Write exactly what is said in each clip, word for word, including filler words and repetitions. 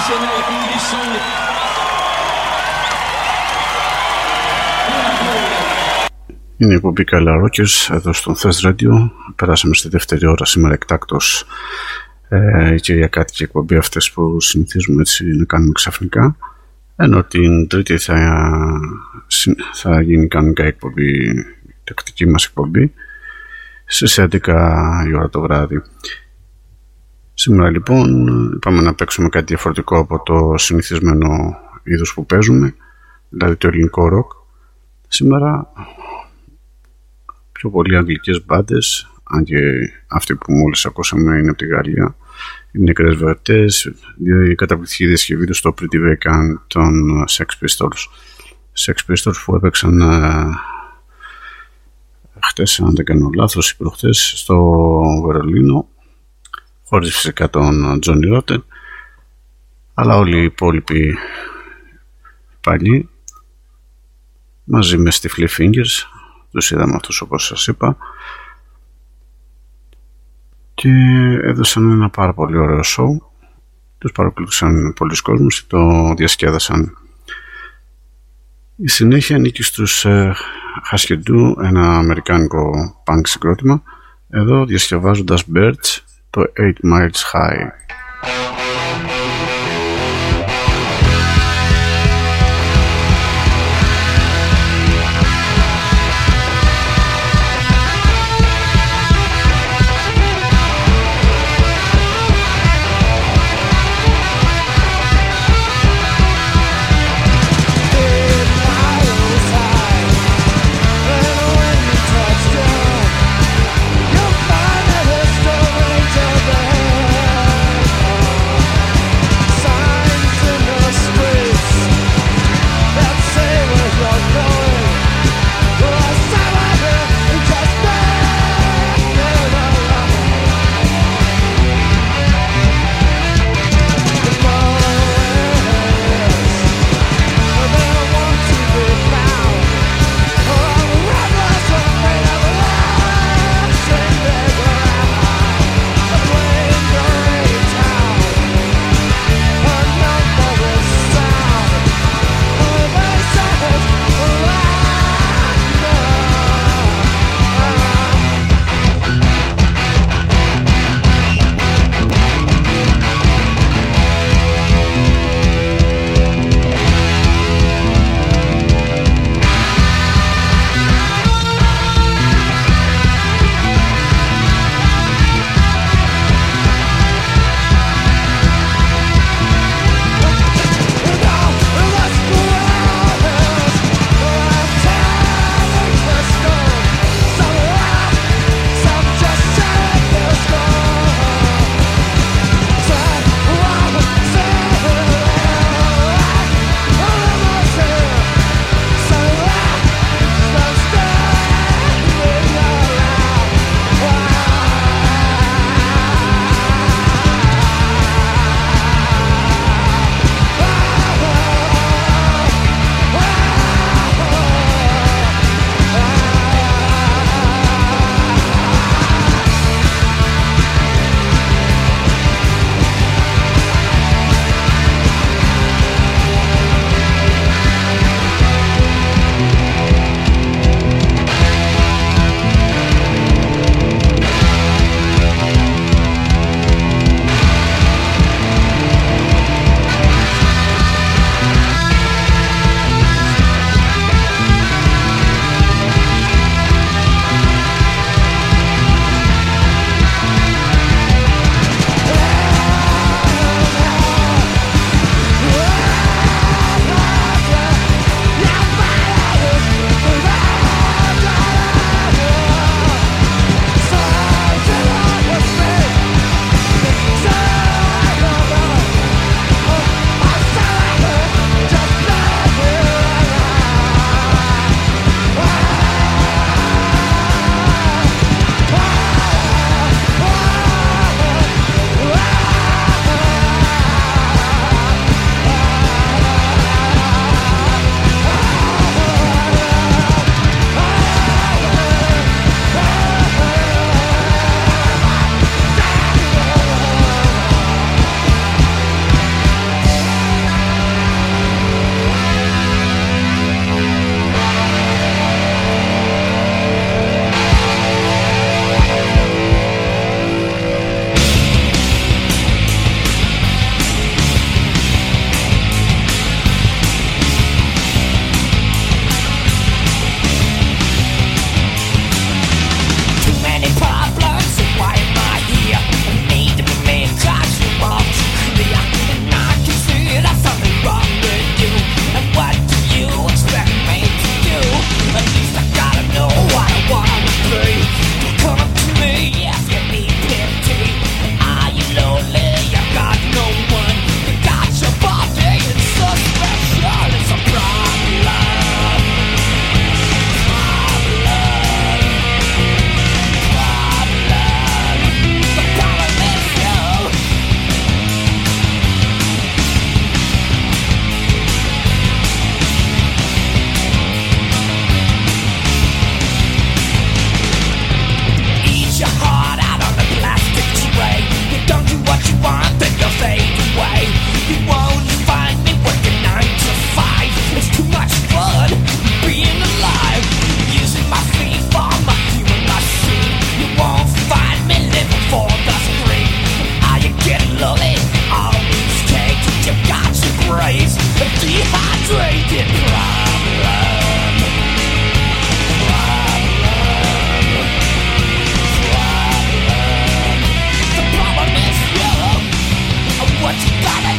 Είναι η εκπομπή Καλά Rockers εδώ στον Thest Radio. Περάσαμε στη δεύτερη ώρα σήμερα εκτάκτως ε, η κυριακάτικη εκπομπή, αυτές που συνηθίζουμε έτσι να κάνουμε ξαφνικά, ενώ την τρίτη θα, θα γίνει κανονικά εκπομπή, η τακτική μας εκπομπή στις έντεκα η ώρα το βράδυ. Σήμερα λοιπόν είπαμε να παίξουμε κάτι διαφορετικό από το συνηθισμένο είδος που παίζουμε, δηλαδή το ελληνικό ροκ. Σήμερα πιο πολύ αγγλικές μπάντες, αν και αυτή που μόλις ακούσαμε είναι από τη Γαλλία, οι Νεκρές Βερτές, η καταπληκτική διασκευή του στο Pretty Vacant των Sex Pistols. Sex Pistols που έπαιξαν ε, χτες, αν δεν κάνω λάθος, ή προχτές στο Βερολίνο, χωρίς φυσικά τον Johnny Rotten, αλλά όλοι οι υπόλοιποι παλιοί μαζί με Stiffly Fingers. Τους είδαμε αυτούς όπως σας είπα και έδωσαν ένα πάρα πολύ ωραίο show. Τους παρακολούθησαν πολλοί κόσμος, το διασκέδασαν. Η συνέχεια ανήκει στους uh, Husker Du, ένα αμερικάνικο punk συγκρότημα, εδώ διασκευάζοντας Birds, το eight miles high. You'll find a history to the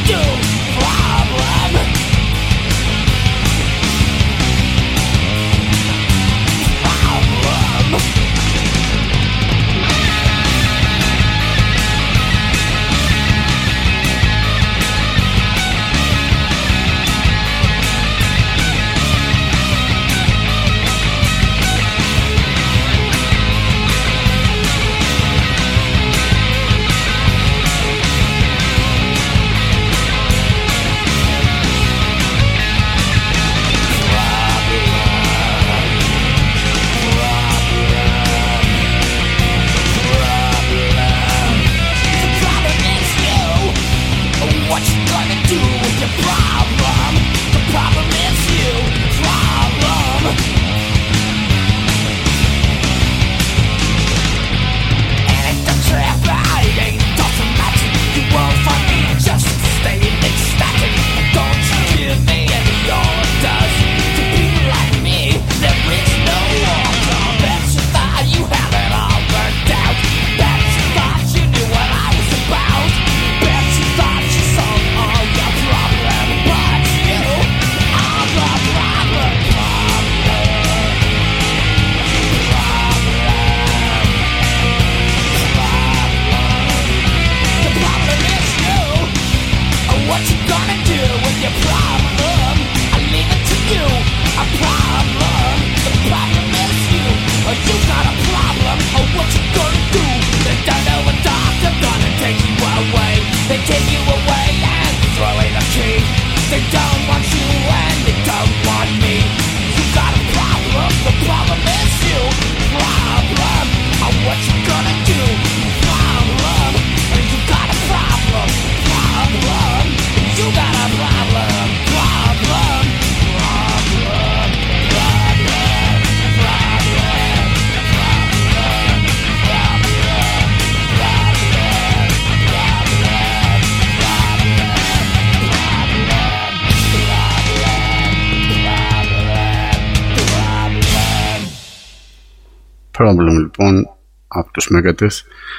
Problem λοιπόν από τους Megadeth.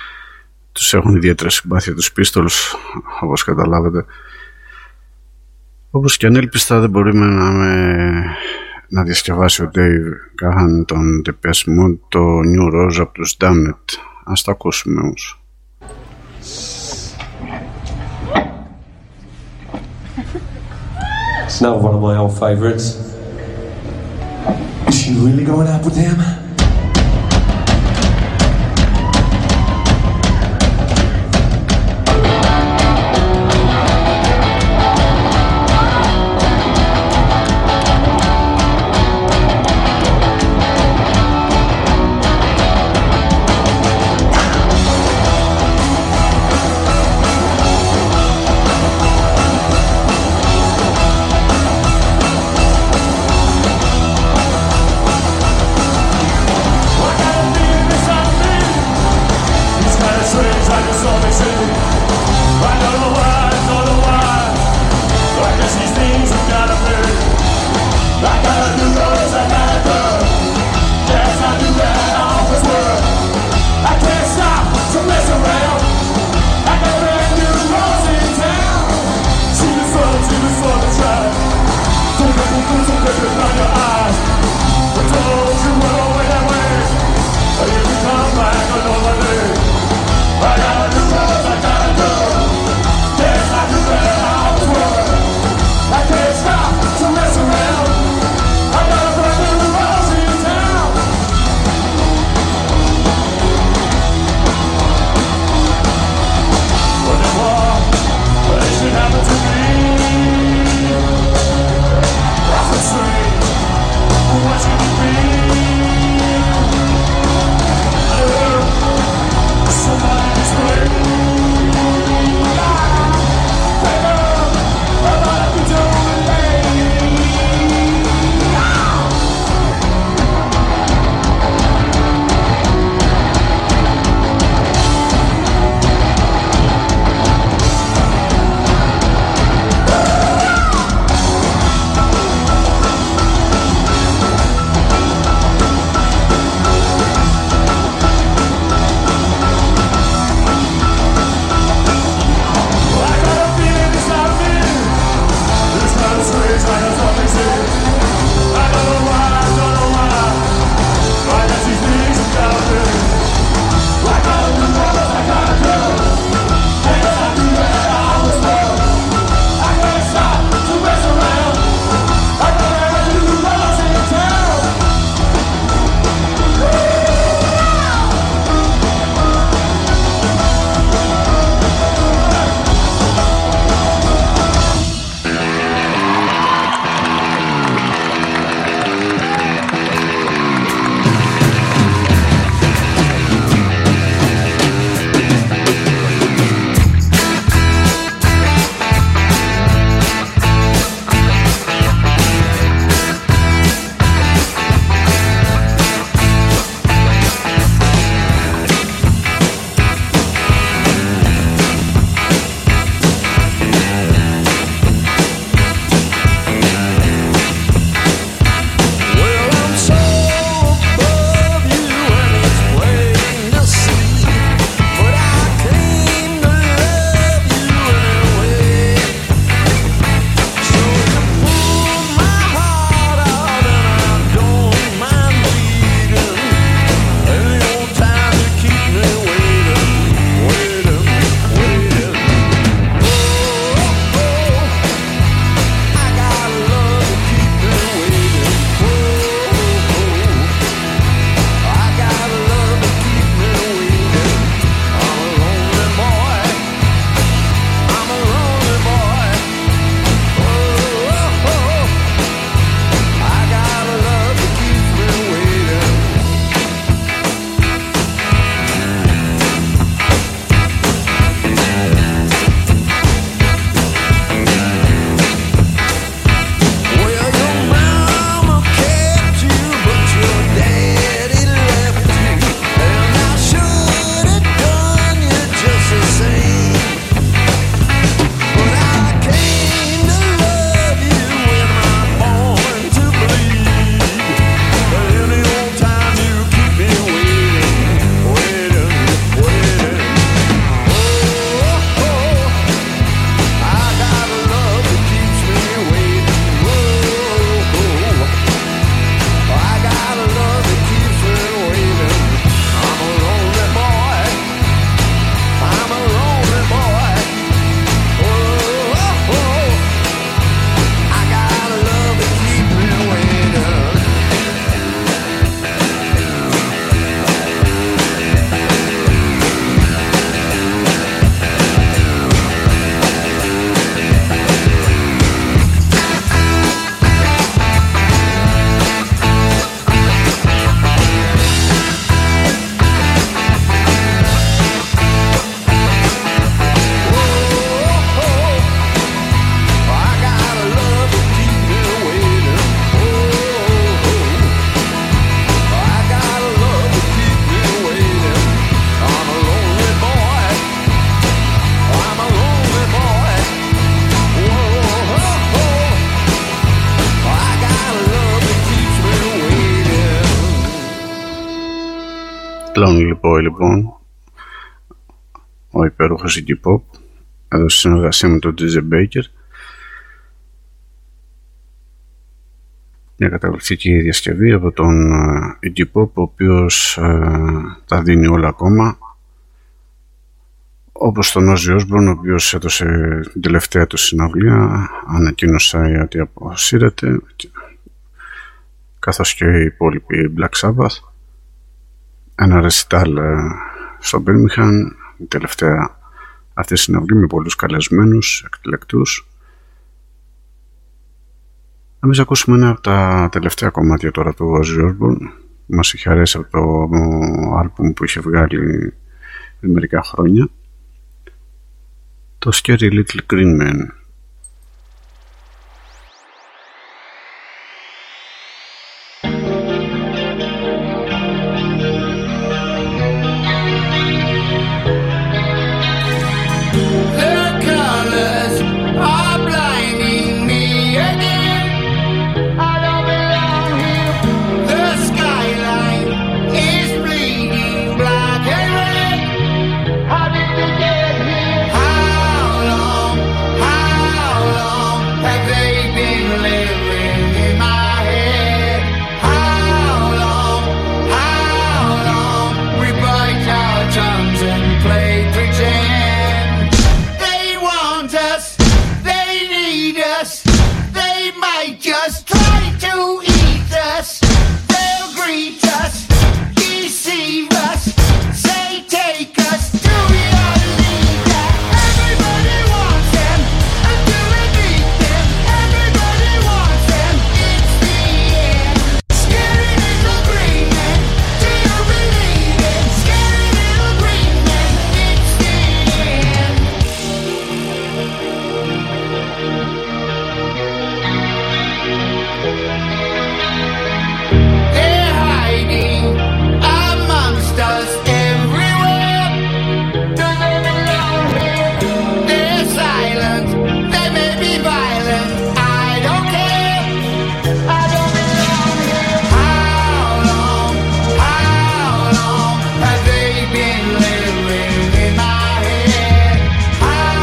Τους έχουν ιδιαίτερα συμπάθεια τους Pistols, όπως καταλάβετε. Όπως και ανέλπιστα δεν μπορούμε να, με... να διασκευάσει ο Dave Gahan τον Depeche Mode το New Rose από τους Damned. Ας το ακούσουμε όμως. It's not one of my old favorites. Is she really going out with him? Lonely Boy λοιπόν, ο υπέροχος Iggy Pop, εδώ στη συνεργασία με τον ντι τζέι Baker. Μια καταπληκτική διασκευή από τον Iggy Pop, ο οποίος ε, τα δίνει όλα ακόμα, όπως τον Ozzy Osbourne, ο οποίος έδωσε την τελευταία του συναυλία, ανακοίνωσε ότι αποσύρεται, καθώς και οι υπόλοιποι Black Sabbath. Ένα ρεσιτάλ στο Birmingham, η τελευταία αυτή συναυλία, με πολλούς καλεσμένους, εκτελεκτούς. Εμείς ακούσουμε ένα από τα τελευταία κομμάτια τώρα του Ozzy Osbourne, που μας είχε αρέσει από το άλμπουμ που είχε βγάλει μερικά χρόνια, το Scary Little Green Man.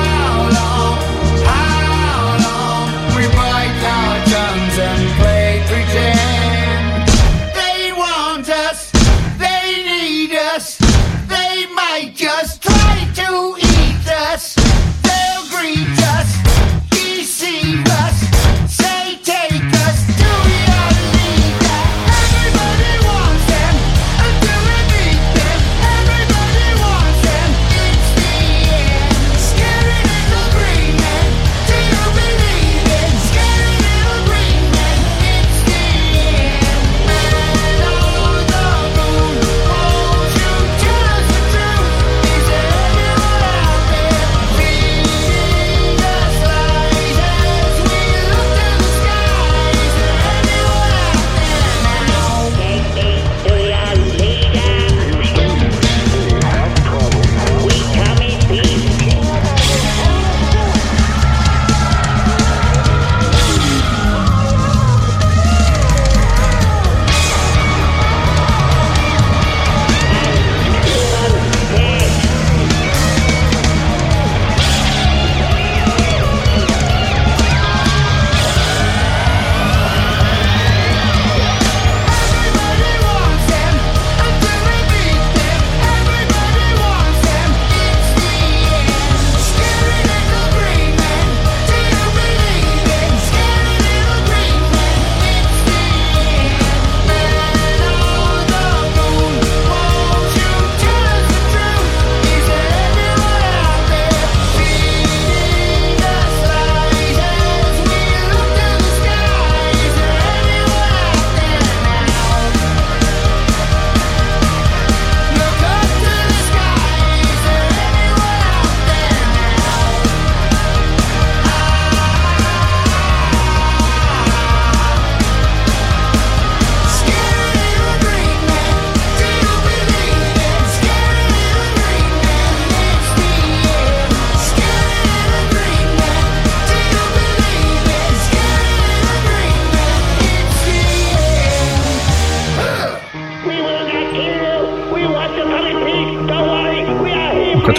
Play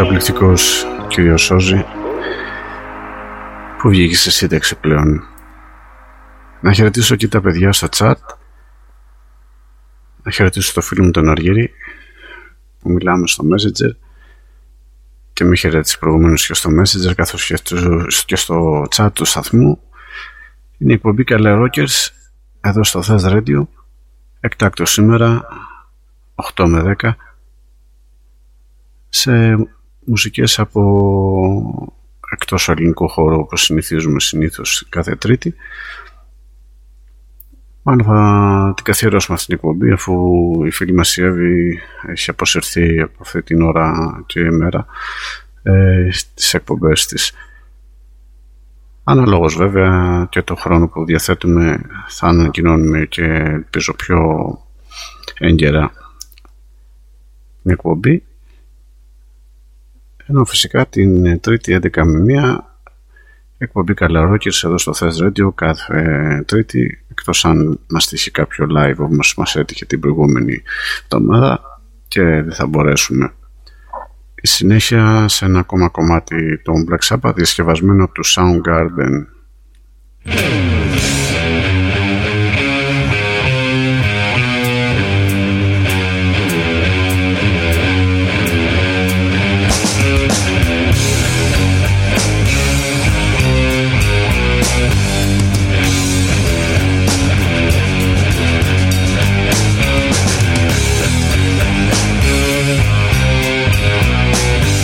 καταπληκτικός κύριος Σόζη που βγήκε σε σύνταξη πλέον. Να χαιρετήσω και τα παιδιά στο chat, να χαιρετήσω το φίλο μου τον Αργύρη που μιλάμε στο Messenger και με χαιρέτησε προηγουμένως και στο Messenger καθώς και στο chat του σταθμού. Είναι η εκπομπή Καλέ Rockers εδώ στο Thesz Radio, εκτάκτο σήμερα οκτώ με δέκα, σε μουσικές από εκτός ελληνικού χώρου όπως συνηθίζουμε συνήθως κάθε Τρίτη. Μάλλον θα την καθιερώσουμε αυτή την εκπομπή αφού η φίλη μας η Εύη έχει αποσυρθεί από αυτή την ώρα και ημέρα ε, στις εκπομπές της. Αναλόγως βέβαια και το χρόνο που διαθέτουμε θα ανακοινώνουμε και ελπίζω πιο έγκαιρα την εκπομπή. Ενώ φυσικά την Τρίτη έντεκα με μία εκπομπή Καλέ Rockers εδώ στο Thesz Radio κάθε Τρίτη, εκτός αν μας τύχει κάποιο live όπως μας έτυχε την προηγούμενη εβδομάδα και δεν θα μπορέσουμε. Η συνέχεια σε ένα ακόμα κομμάτι των Black Sabbath διασκευασμένο του Soundgarden.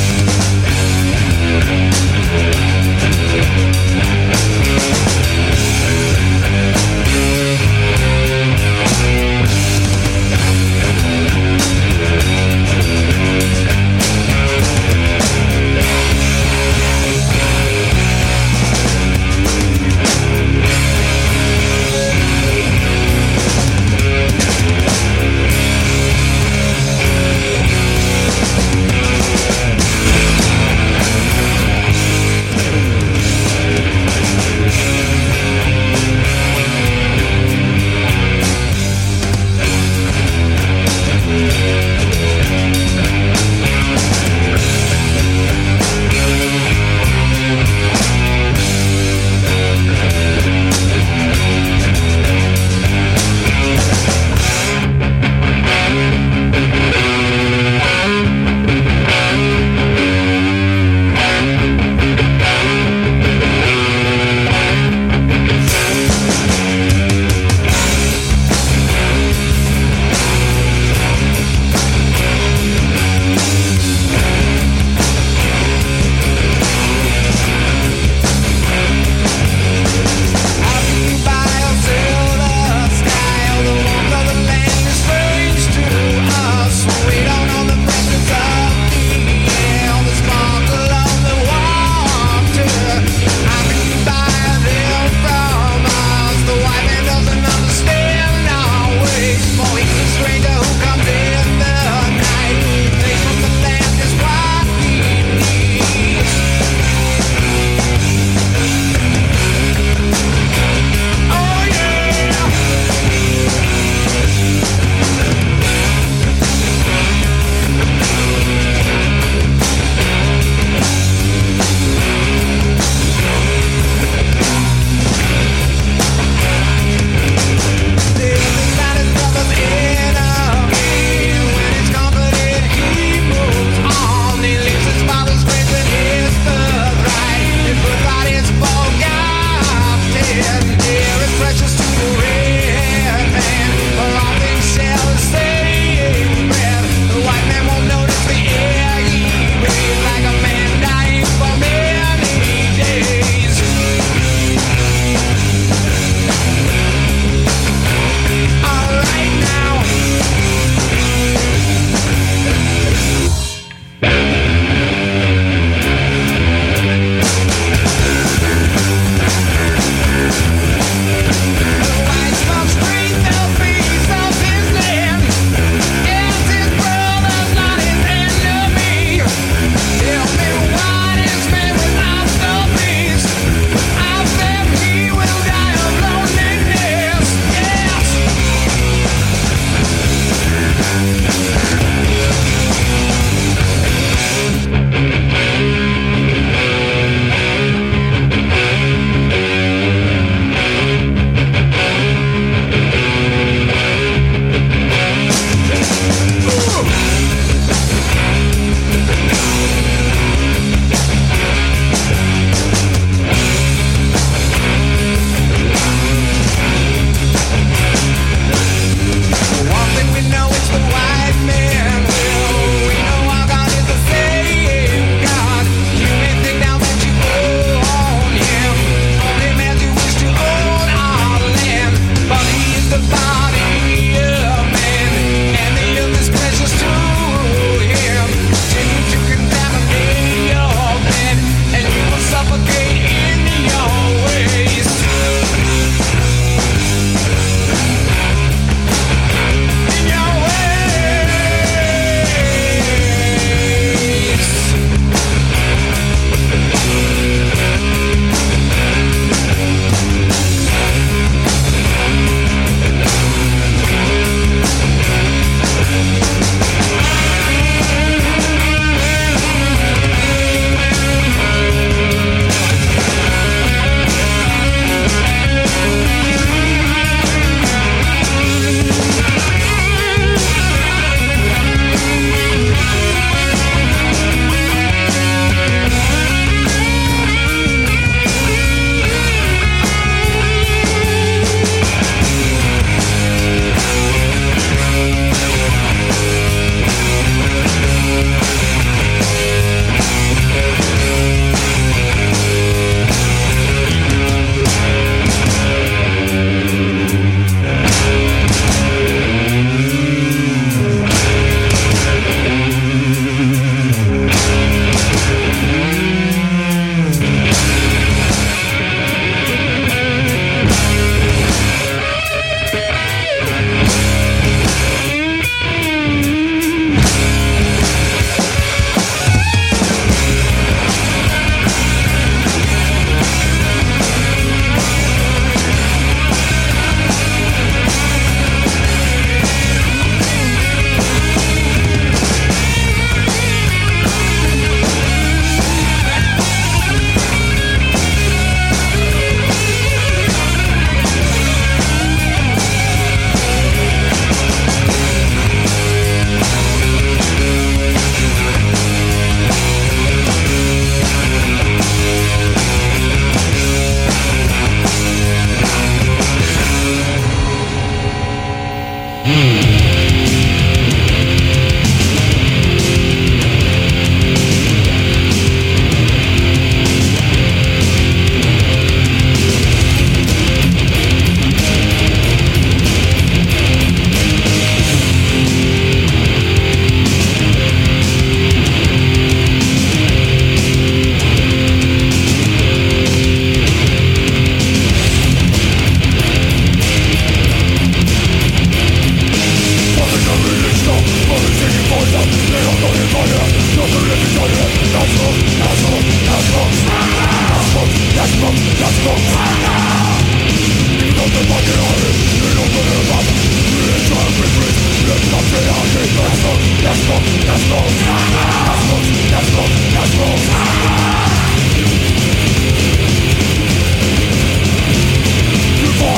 We'll be right back.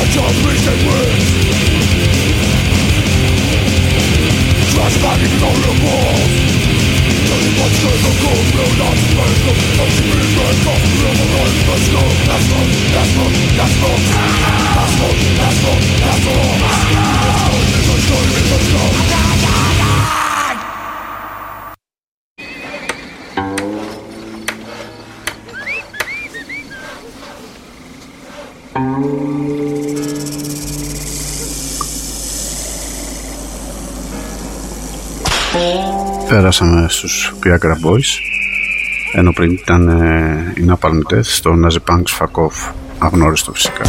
Πέρασαμε στους Viagra Boys, ενώ πριν ήταν ε, η Napalm Death στο Nazi Punks Fuck Off, αγνώριστο φυσικά.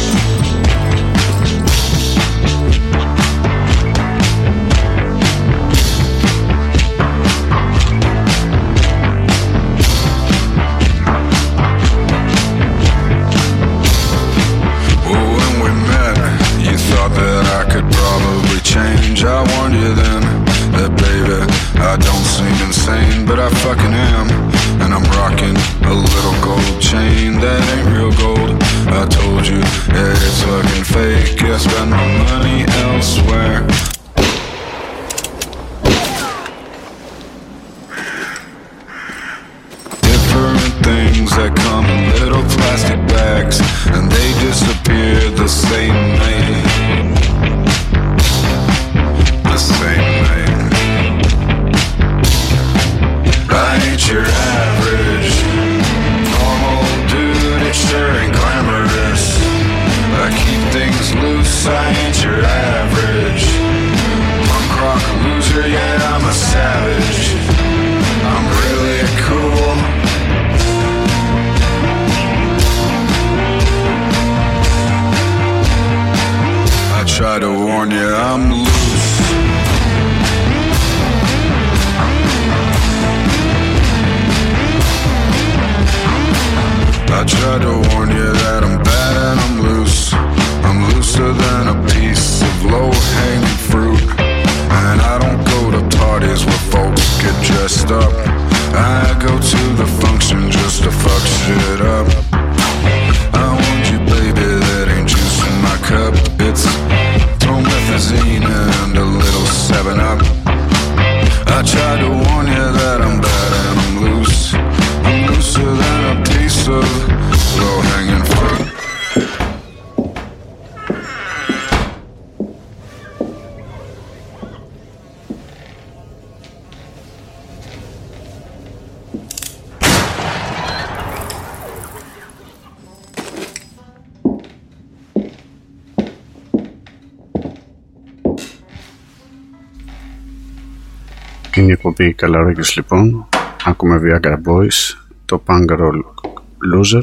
Είναι η εκπομπή Καλαρόγιος λοιπόν. Ακούμε Viagra Boys, το Punk Roll Loser.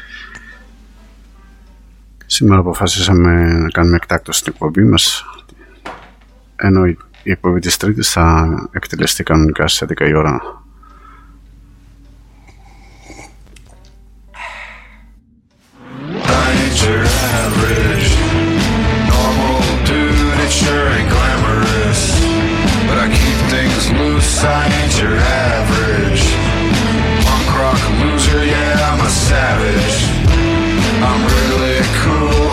Σήμερα αποφασίσαμε να κάνουμε εκτάκτο στην εκπομπή μας, ενώ η εκπομπή της Τρίτης θα εκτελεστεί κανονικά στις έντεκα η ώρα. I ain't your average punk rock loser, yeah, I'm a savage. I'm really cool.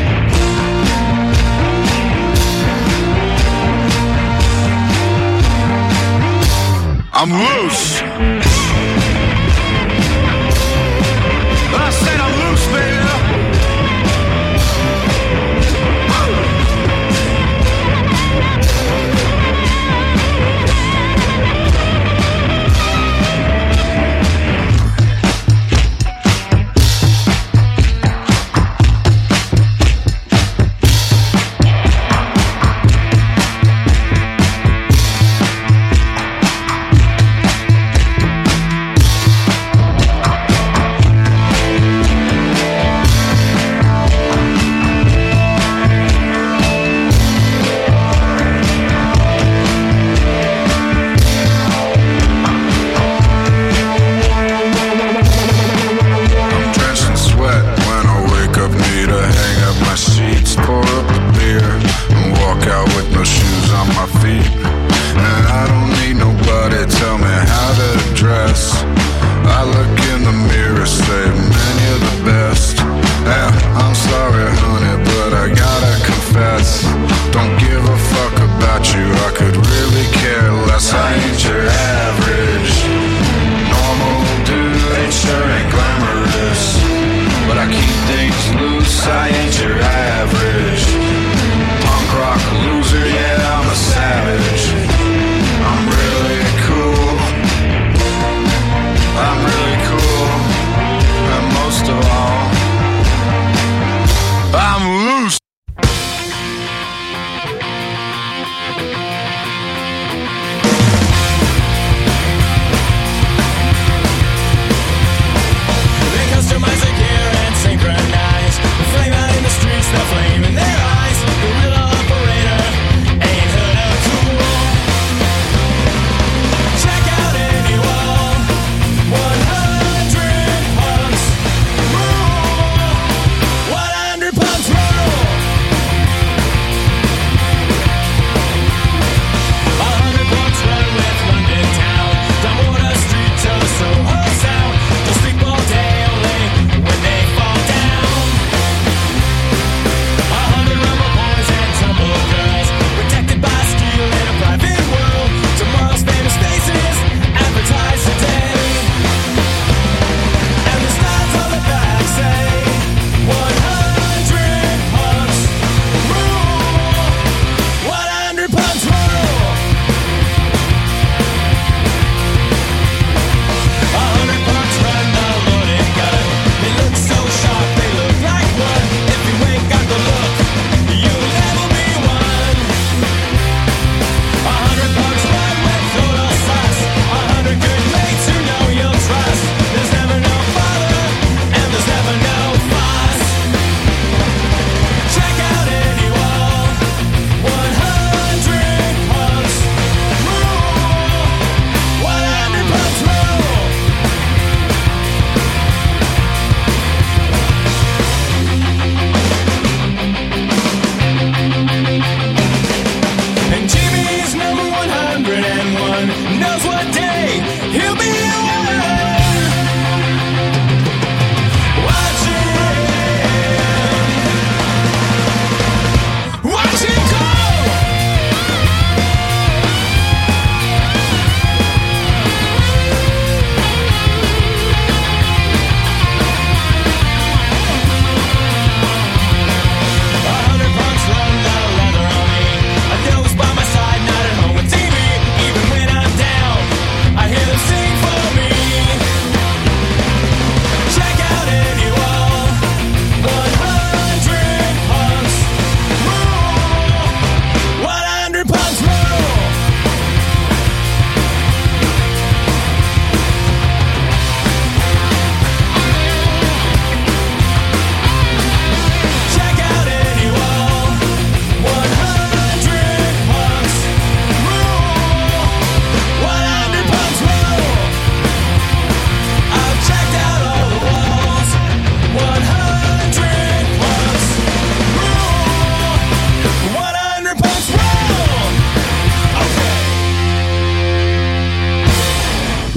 I'm loose. I said I'm loose, baby. But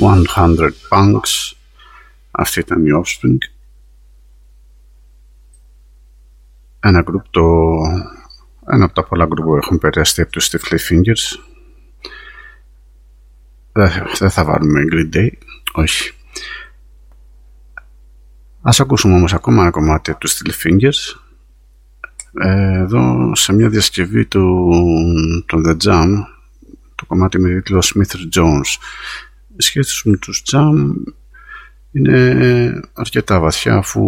εκατό Punks. Αυτή ήταν η Offspring. Ένα group, το... ένα από τα πολλά group που έχουν περάσει από τους Stiffly Fingers. Δεν θα βάλουμε Green Day, όχι. Ας ακούσουμε όμως ακόμα ένα κομμάτι από τους Stiffly Fingers. Εδώ σε μια διασκευή του των The Jam, το κομμάτι με τίτλο Smith Jones. Η σχέση με τους Jam είναι αρκετά βαθιά, αφού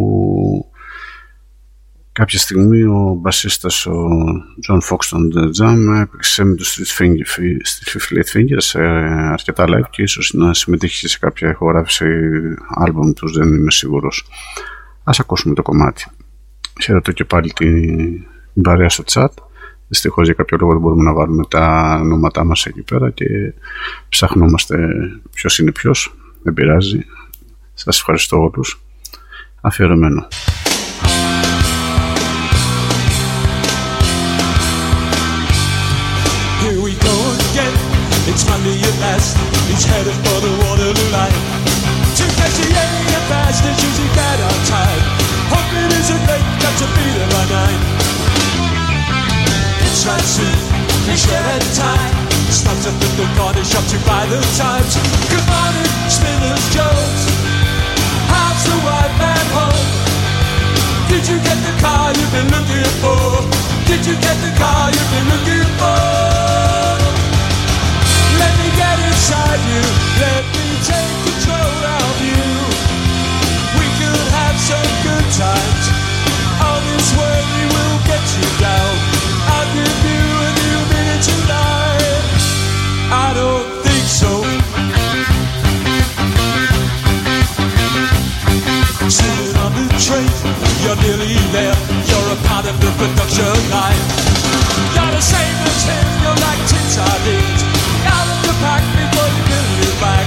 κάποια στιγμή ο μπασίστας ο John Fox των The Jam έπαιξε με τους Stiffly Fingers σε αρκετά live και ίσως να συμμετείχε σε κάποια ηχογράφηση άλμπομ τους, δεν είμαι σίγουρος. Ας ακούσουμε το κομμάτι. Χαίρετο και πάλι την παρέα στο chat. Δυστυχώς για κάποιο λόγο δεν μπορούμε να βάλουμε τα ονόματά μας εκεί πέρα και ψάχνομαστε ποιος είναι ποιος. Δεν πειράζει. Σας ευχαριστώ όλους. Αφιερωμένο. Here we go again. It's Monday at last. He's headed for the Waterloo line. To catch the A at fast as usually get on time. Hoping it isn't late, got to be there by nine. It's right soon, we share at time. Stops at the corner shop to buy the times. Good morning, Smithers Jones. How's the white man home? Did you get the car you've been looking for? Did you get the car you've been looking for? Let me get inside you. Let me take control of you. We could have some good times. All this worry will get you down. I'll give you a new minute tonight. I don't think so. Sitting on the train, you're nearly there. You're a part of the production line. You're the same as him, you're like tin sardines. Out of the pack before you build it back.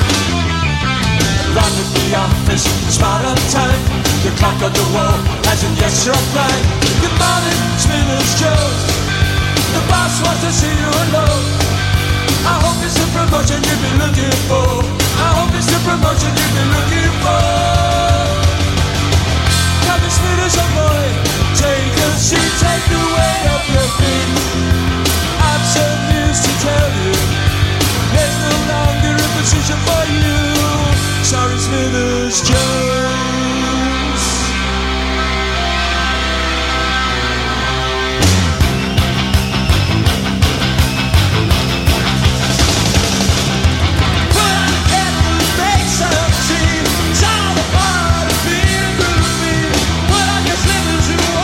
Run at the office, smart on time. The clock on the wall has a yes or right. Good morning, Smithers Jones. The boss wants to see you alone. I hope it's the promotion you've been looking for. I hope it's the promotion you've been looking for. Come and Smithers, oh boy. Take a seat, take the weight off your feet. I've some news to tell you. There's no longer a position for you. Sorry, Smithers Jones. Put on the kettle and make some tea. It's all a part of being a groupie. Put on your slippers and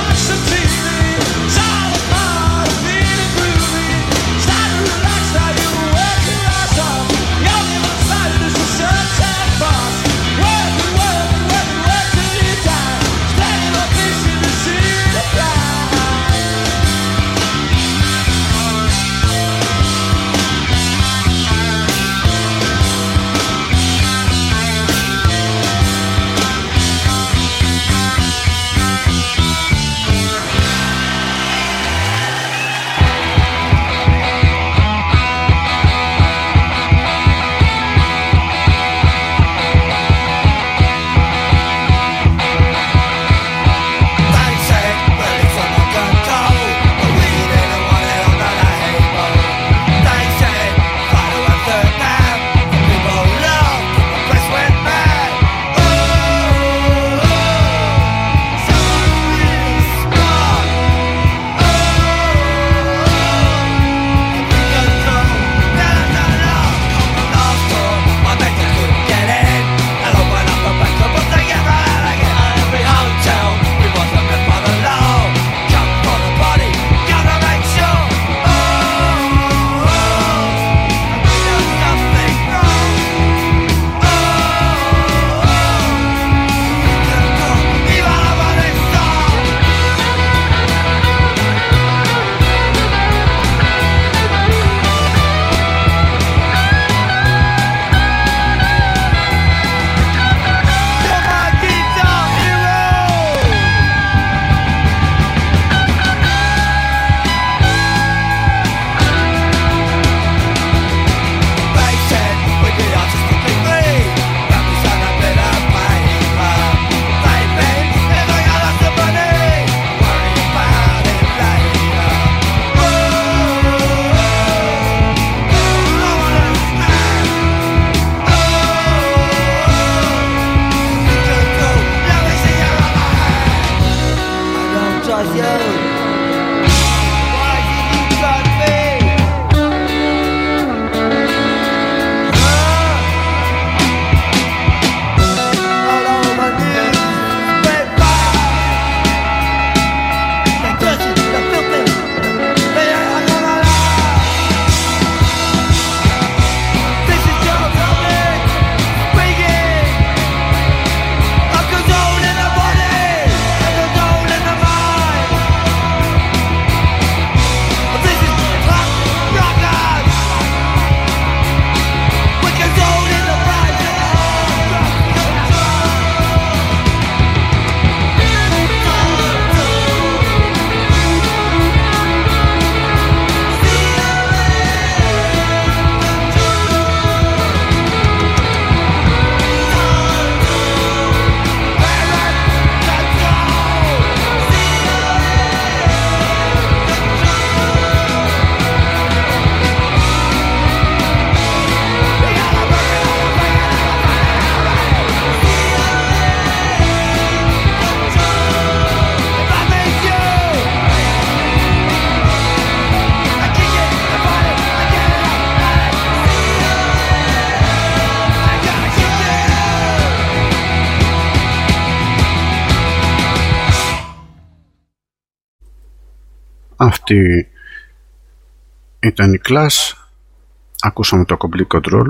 Αυτή ήταν η Clash. Ακούσαμε το Complete Control.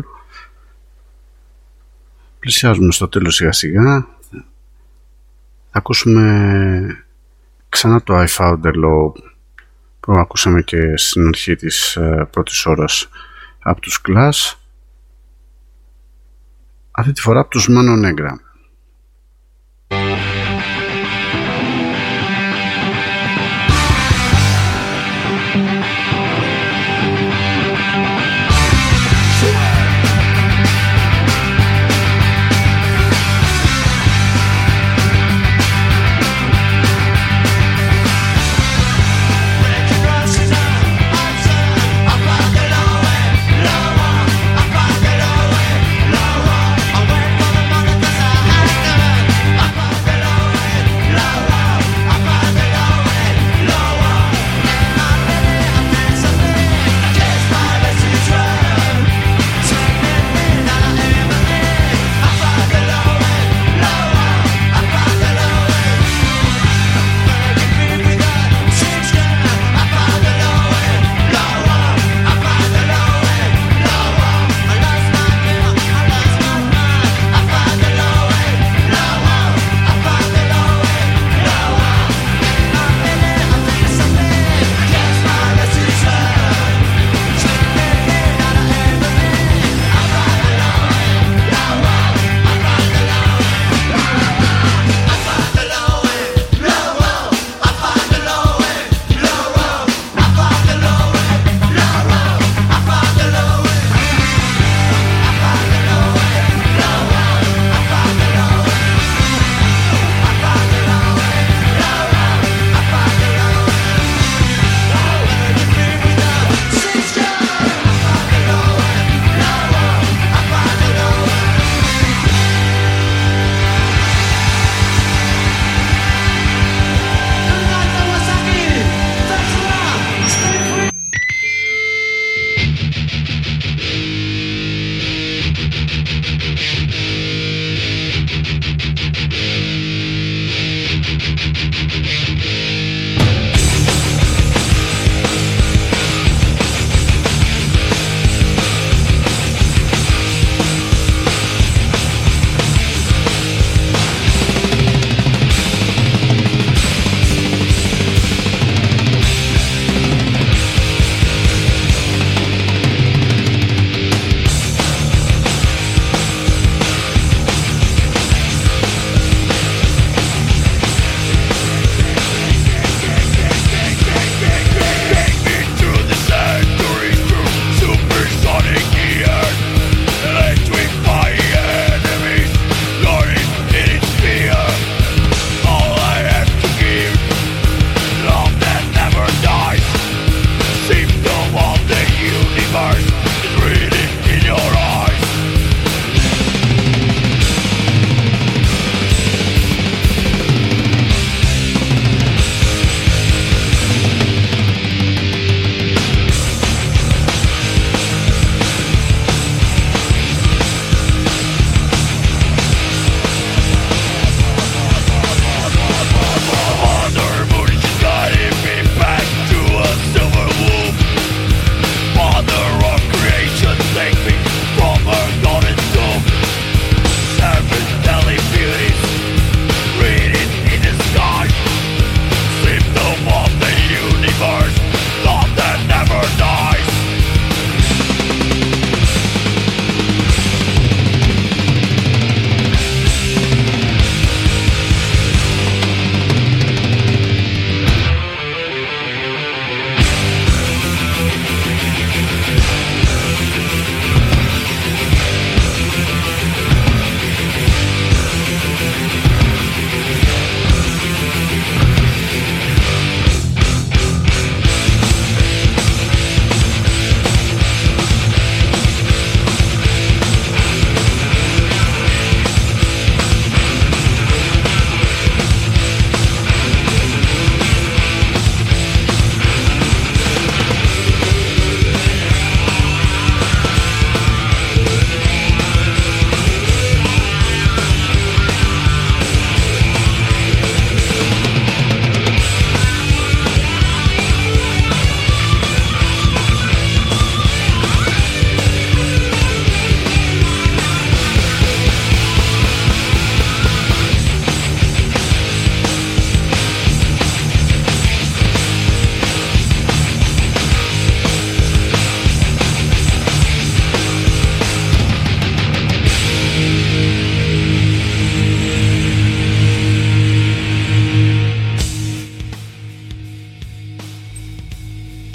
Πλησιάζουμε στο τέλος σιγά σιγά. Θα ακούσουμε ξανά το I Found the Law που ακούσαμε και στην αρχή της uh, πρώτης ώρας από τους Clash. Αυτή τη φορά από τους Mano Negra. I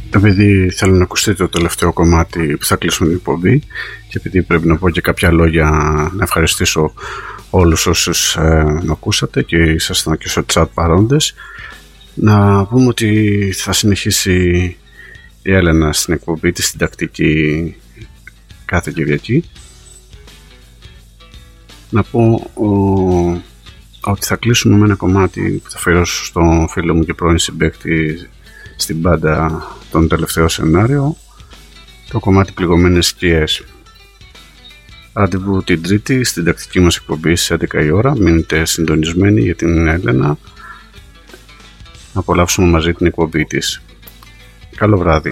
επειδή θέλω να ακουστεί το τελευταίο κομμάτι που θα κλείσουμε την εκπομπή και επειδή πρέπει να πω και κάποια λόγια να ευχαριστήσω όλους όσους ε, με ακούσατε και ήσασταν και στο chat παρόντες, να πούμε ότι θα συνεχίσει η Έλενα στην εκπομπή της στην τακτική κάθε Κυριακή. Να πω ο, ότι θα κλείσουμε με ένα κομμάτι που θα αφιερώσω στον φίλο μου και πρώην συμπαίκτη στην μπάντα τον τελευταίο σενάριο, το κομμάτι Πληγωμένες Σκιές. Ραντεβού την Τρίτη στην τακτική μας εκπομπή στις έντεκα η ώρα. Μείνετε συντονισμένοι για την Έλενα να απολαύσουμε μαζί την εκπομπή της. Καλό βράδυ.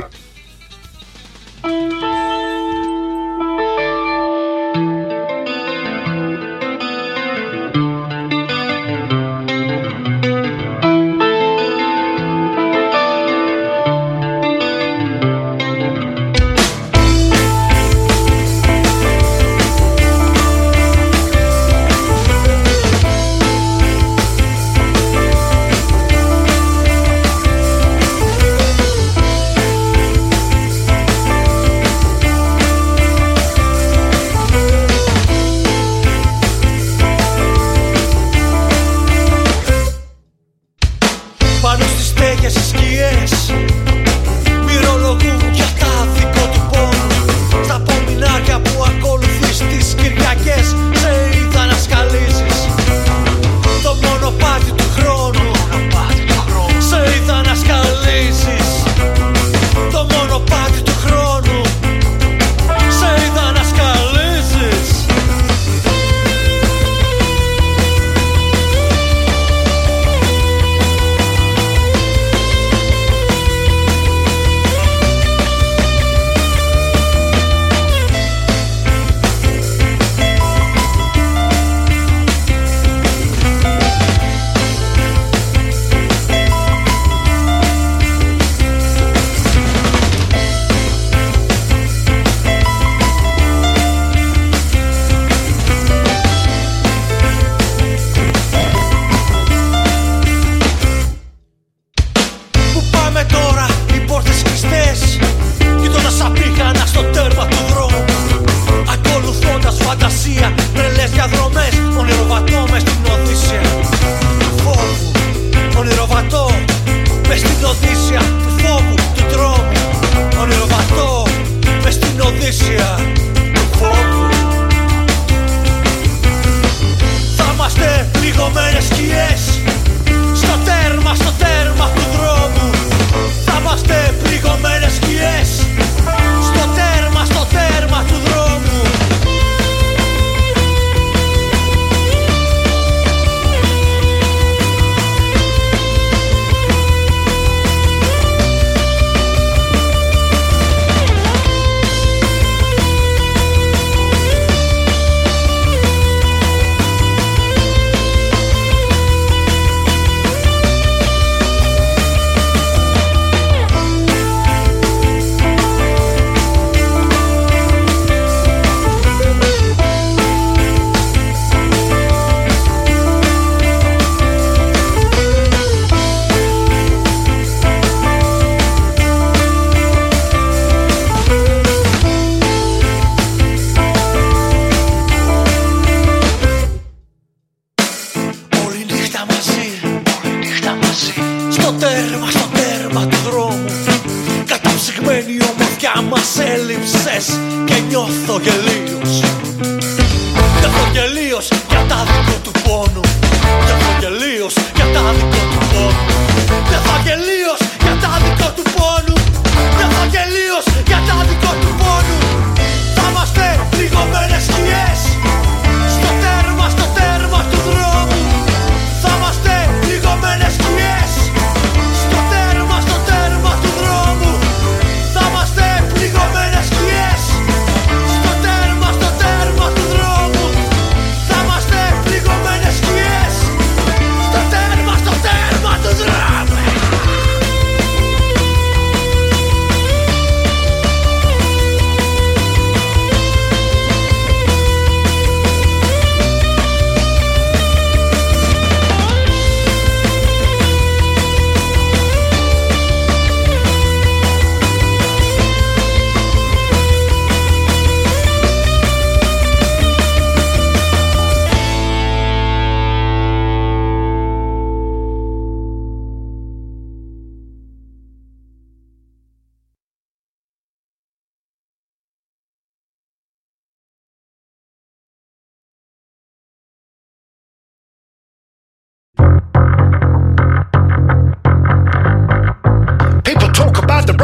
Πληγωμένες σκιές.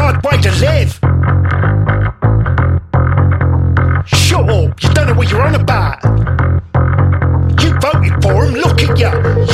right way to live. Shut up, you don't know what you're on about. You voted for him, look at you.